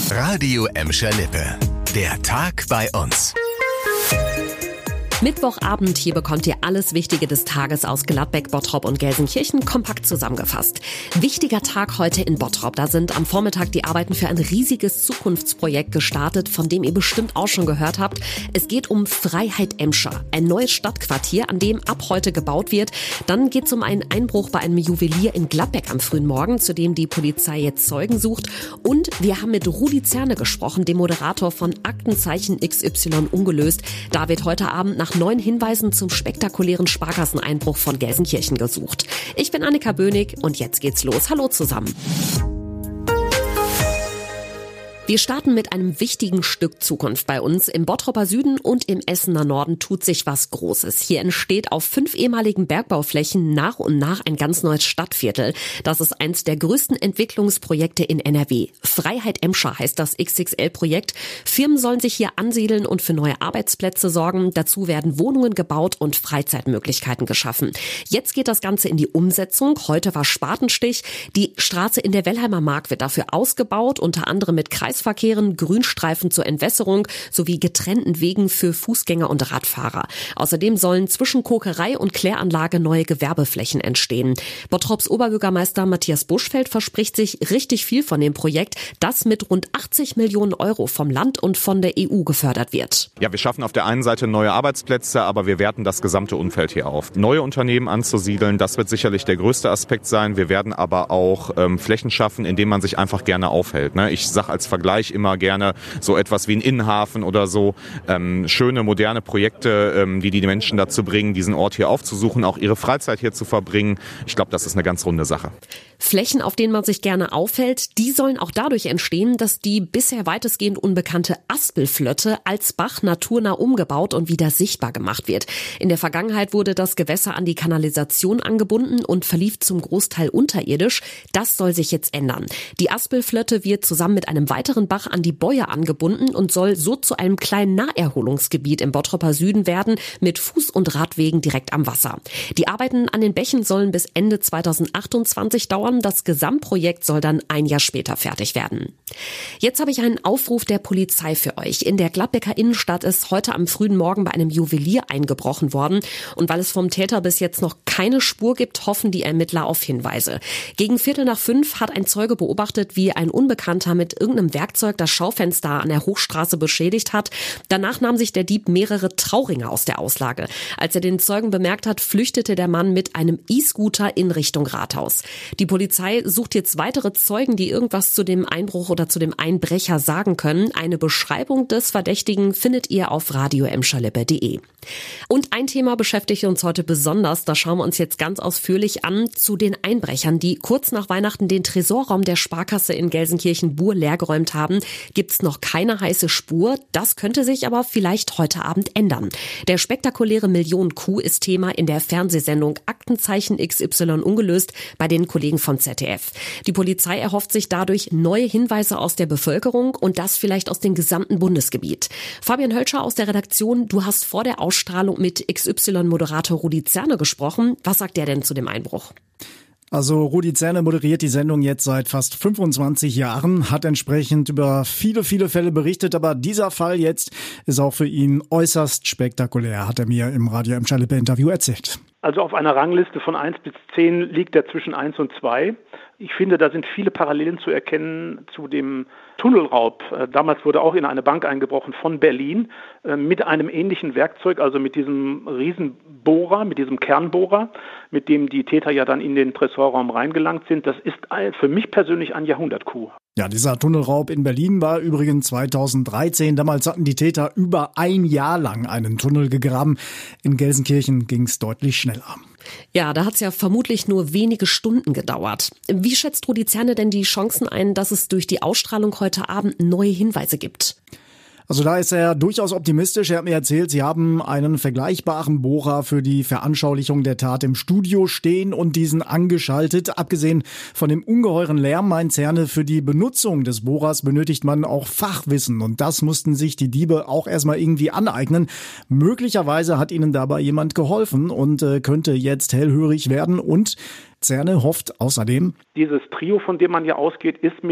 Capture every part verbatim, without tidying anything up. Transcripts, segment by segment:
Radio Emscher Lippe. Der Tag bei uns. Mittwochabend, hier bekommt ihr alles Wichtige des Tages aus Gladbeck, Bottrop und Gelsenkirchen kompakt zusammengefasst. Wichtiger Tag heute in Bottrop. Da sind am Vormittag die Arbeiten für ein riesiges Zukunftsprojekt gestartet, von dem ihr bestimmt auch schon gehört habt. Es geht um Freiheit Emscher, ein neues Stadtquartier, an dem ab heute gebaut wird. Dann geht es um einen Einbruch bei einem Juwelier in Gladbeck am frühen Morgen, zu dem die Polizei jetzt Zeugen sucht. Und wir haben mit Rudi Zerne gesprochen, dem Moderator von Aktenzeichen X Y ungelöst. Da wird heute Abend nach neuen Hinweisen zum spektakulären Sparkasseneinbruch von Gelsenkirchen gesucht. Ich bin Annika Bönig und jetzt geht's los. Hallo zusammen. Wir starten mit einem wichtigen Stück Zukunft bei uns. Im Bottroper Süden und im Essener Norden tut sich was Großes. Hier entsteht auf fünf ehemaligen Bergbauflächen nach und nach ein ganz neues Stadtviertel. Das ist eins der größten Entwicklungsprojekte in N R W. Freiheit Emscher heißt das X X L-Projekt. Firmen sollen sich hier ansiedeln und für neue Arbeitsplätze sorgen. Dazu werden Wohnungen gebaut und Freizeitmöglichkeiten geschaffen. Jetzt geht das Ganze in die Umsetzung. Heute war Spatenstich. Die Straße in der Wellheimer Mark wird dafür ausgebaut, unter anderem mit Kreis Verkehren, Grünstreifen zur Entwässerung sowie getrennten Wegen für Fußgänger und Radfahrer. Außerdem sollen zwischen Kokerei und Kläranlage neue Gewerbeflächen entstehen. Bottrops Oberbürgermeister Matthias Buschfeld verspricht sich richtig viel von dem Projekt, das mit rund achtzig Millionen Euro vom Land und von der E U gefördert wird. Ja, wir schaffen auf der einen Seite neue Arbeitsplätze, aber wir werten das gesamte Umfeld hier auf. Neue Unternehmen anzusiedeln, das wird sicherlich der größte Aspekt sein. Wir werden aber auch ähm, Flächen schaffen, in denen man sich einfach gerne aufhält. Ne? Ich sage als Vergleich immer gerne so etwas wie ein Innenhafen oder so. Ähm, schöne, moderne Projekte, ähm, die die Menschen dazu bringen, diesen Ort hier aufzusuchen, auch ihre Freizeit hier zu verbringen. Ich glaube, das ist eine ganz runde Sache. Flächen, auf denen man sich gerne aufhält, die sollen auch dadurch entstehen, dass die bisher weitestgehend unbekannte Aspelflötte als Bach naturnah umgebaut und wieder sichtbar gemacht wird. In der Vergangenheit wurde das Gewässer an die Kanalisation angebunden und verlief zum Großteil unterirdisch. Das soll sich jetzt ändern. Die Aspelflötte wird zusammen mit einem weiteren Bach an die Bäue angebunden und soll so zu einem kleinen Naherholungsgebiet im Bottroper Süden werden, mit Fuß- und Radwegen direkt am Wasser. Die Arbeiten an den Bächen sollen bis Ende zweitausendachtundzwanzig dauern. Das Gesamtprojekt soll dann ein Jahr später fertig werden. Jetzt habe ich einen Aufruf der Polizei für euch. In der Gladbecker Innenstadt ist heute am frühen Morgen bei einem Juwelier eingebrochen worden. Und weil es vom Täter bis jetzt noch keine Spur gibt, hoffen die Ermittler auf Hinweise. Gegen Viertel nach fünf hat ein Zeuge beobachtet, wie ein Unbekannter mit irgendeinem Werkzeug das Schaufenster an der Hochstraße beschädigt hat. Danach nahm sich der Dieb mehrere Trauringe aus der Auslage. Als er den Zeugen bemerkt hat, flüchtete der Mann mit einem E-Scooter in Richtung Rathaus. Die Polizei sucht jetzt weitere Zeugen, die irgendwas zu dem Einbruch oder zu dem Einbrecher sagen können. Eine Beschreibung des Verdächtigen findet ihr auf radio emscher lippe punkt de. Und ein Thema beschäftigt uns heute besonders. Da schauen wir uns jetzt ganz ausführlich an zu den Einbrechern, die kurz nach Weihnachten den Tresorraum der Sparkasse in Gelsenkirchen-Bur leergeräumt haben. Gibt's noch keine heiße Spur. Das könnte sich aber vielleicht heute Abend ändern. Der spektakuläre Millionen-Coup ist Thema in der Fernsehsendung Aktenzeichen X Y ungelöst bei den Kollegen von Z D F. Die Polizei erhofft sich dadurch neue Hinweise aus der Bevölkerung und das vielleicht aus dem gesamten Bundesgebiet. Fabian Hölscher aus der Redaktion, du hast vor der Ausstrahlung mit X Y-Moderator Rudi Zerne gesprochen. Was sagt der denn zu dem Einbruch? Also Rudi Zerne moderiert die Sendung jetzt seit fast fünfundzwanzig Jahren, hat entsprechend über viele, viele Fälle berichtet, aber dieser Fall jetzt ist auch für ihn äußerst spektakulär, hat er mir im Radio Emscher Lippe Interview erzählt. Also auf einer Rangliste von eins bis zehn liegt er zwischen eins und zwei. Ich finde, da sind viele Parallelen zu erkennen zu dem Tunnelraub. Damals wurde auch in eine Bank eingebrochen von Berlin mit einem ähnlichen Werkzeug, also mit diesem Riesenbohrer, mit diesem Kernbohrer, mit dem die Täter ja dann in den Tresorraum reingelangt sind. Das ist für mich persönlich ein Jahrhundert-Coup. Ja, dieser Tunnelraub in Berlin war übrigens zweitausenddreizehn. Damals hatten die Täter über ein Jahr lang einen Tunnel gegraben. In Gelsenkirchen ging es deutlich schneller. Ja, da hat es ja vermutlich nur wenige Stunden gedauert. Wie schätzt Rudi Zerne denn die Chancen ein, dass es durch die Ausstrahlung heute Abend neue Hinweise gibt? Also da ist er durchaus optimistisch. Er hat mir erzählt, sie haben einen vergleichbaren Bohrer für die Veranschaulichung der Tat im Studio stehen und diesen angeschaltet. Abgesehen von dem ungeheuren Lärm, meint Zerne, für die Benutzung des Bohrers benötigt man auch Fachwissen. Und das mussten sich die Diebe auch erstmal irgendwie aneignen. Möglicherweise hat ihnen dabei jemand geholfen und äh, könnte jetzt hellhörig werden. Und Zerne hofft außerdem, dieses Trio, von dem man ja ausgeht, ist mit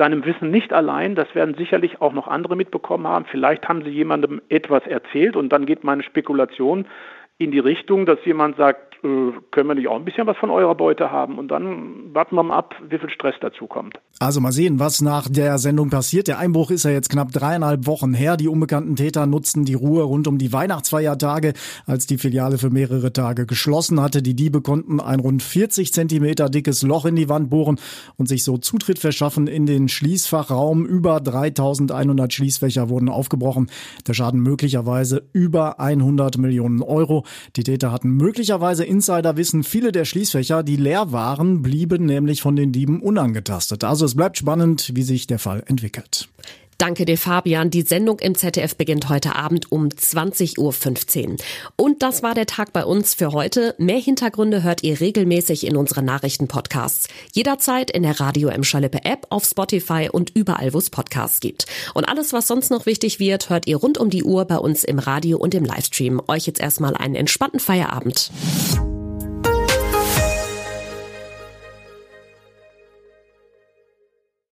seinem Wissen nicht allein. Das werden sicherlich auch noch andere mitbekommen haben. Vielleicht haben sie jemandem etwas erzählt und dann geht meine Spekulation in die Richtung, dass jemand sagt, äh, können wir nicht auch ein bisschen was von eurer Beute haben? Und dann warten wir mal ab, wie viel Stress dazu kommt. Also mal sehen, was nach der Sendung passiert. Der Einbruch ist ja jetzt knapp dreieinhalb Wochen her. Die unbekannten Täter nutzten die Ruhe rund um die Weihnachtsfeiertage, als die Filiale für mehrere Tage geschlossen hatte. Die Diebe konnten ein rund vierzig Zentimeter dickes Loch in die Wand bohren und sich so Zutritt verschaffen in den Schließfachraum. Über dreitausendeinhundert Schließfächer wurden aufgebrochen. Der Schaden möglicherweise über hundert Millionen Euro. Die Täter hatten möglicherweise Insiderwissen. Viele der Schließfächer, die leer waren, blieben nämlich von den Dieben unangetastet. Also es bleibt spannend, wie sich der Fall entwickelt. Danke dir, Fabian. Die Sendung im Z D F beginnt heute Abend um zwanzig Uhr fünfzehn. Und das war der Tag bei uns für heute. Mehr Hintergründe hört ihr regelmäßig in unseren Nachrichtenpodcasts. Jederzeit in der Radio Emscher Lippe App, auf Spotify und überall, wo es Podcasts gibt. Und alles, was sonst noch wichtig wird, hört ihr rund um die Uhr bei uns im Radio und im Livestream. Euch jetzt erstmal einen entspannten Feierabend.